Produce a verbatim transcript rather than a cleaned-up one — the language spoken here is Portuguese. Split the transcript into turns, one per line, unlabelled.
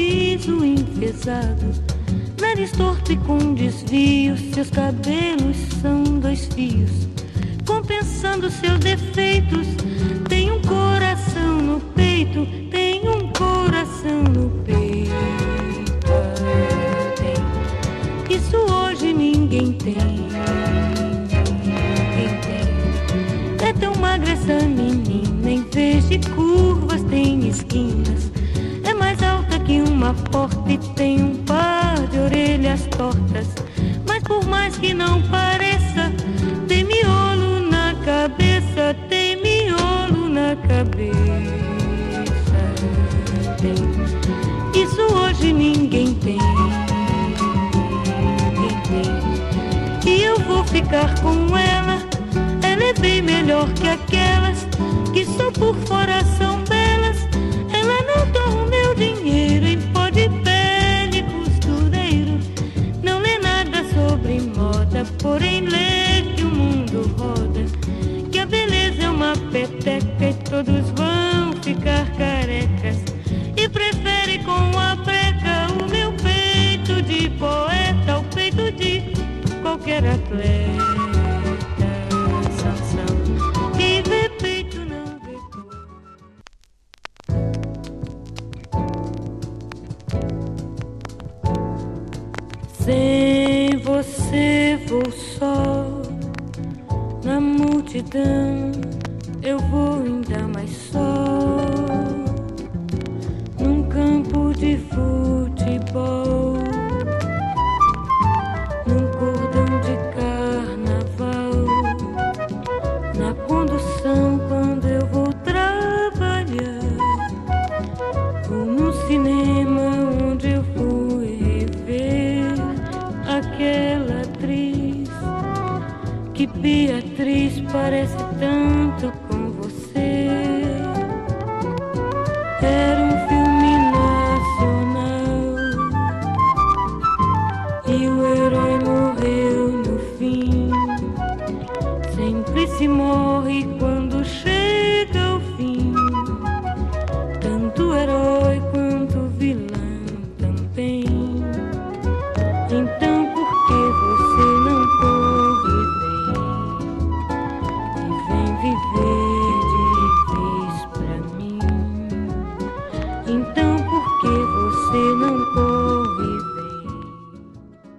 sorriso enfesado, nariz torto e com desvios, seus cabelos são dois fios, compensando seus defeitos. Tem um coração no peito, tem um coração no peito. Tem. Isso hoje ninguém tem. Ninguém tem. É tão magra essa menina, em vez de curvas tem esquinas. É mais alta que uma porta e tem um par de orelhas tortas. Mas por mais que não pareça, tem miolo na cabeça, tem miolo na cabeça. Tem. Isso hoje ninguém tem. Ninguém tem. E eu vou ficar com ela. Ela é bem melhor que aquelas que só por fora são belas. Ela não torra o meu dinheiro em pó de pele costureiro. Não lê nada sobre moda, porém lê que o mundo roda, que a beleza é uma peteca e todos vão ficar carecas. E prefere com a breca o meu peito de poeta ao peito de qualquer atleta. Sansão, que vê peito não vê cor. Sem você vou só na multidão, eu vou ainda mais só num campo de futebol, num cordão de carnaval, na condução quando eu vou trabalhar, ou no cinema onde eu fui rever aquela atriz que Beatriz parece tanto com você. Era um filme nacional e o herói morreu no fim. Sempre se morre quando chega ao fim, tanto o herói quanto o vilão também. Então por que você não corre bem e vem viver de vez pra mim? Então por que você não corre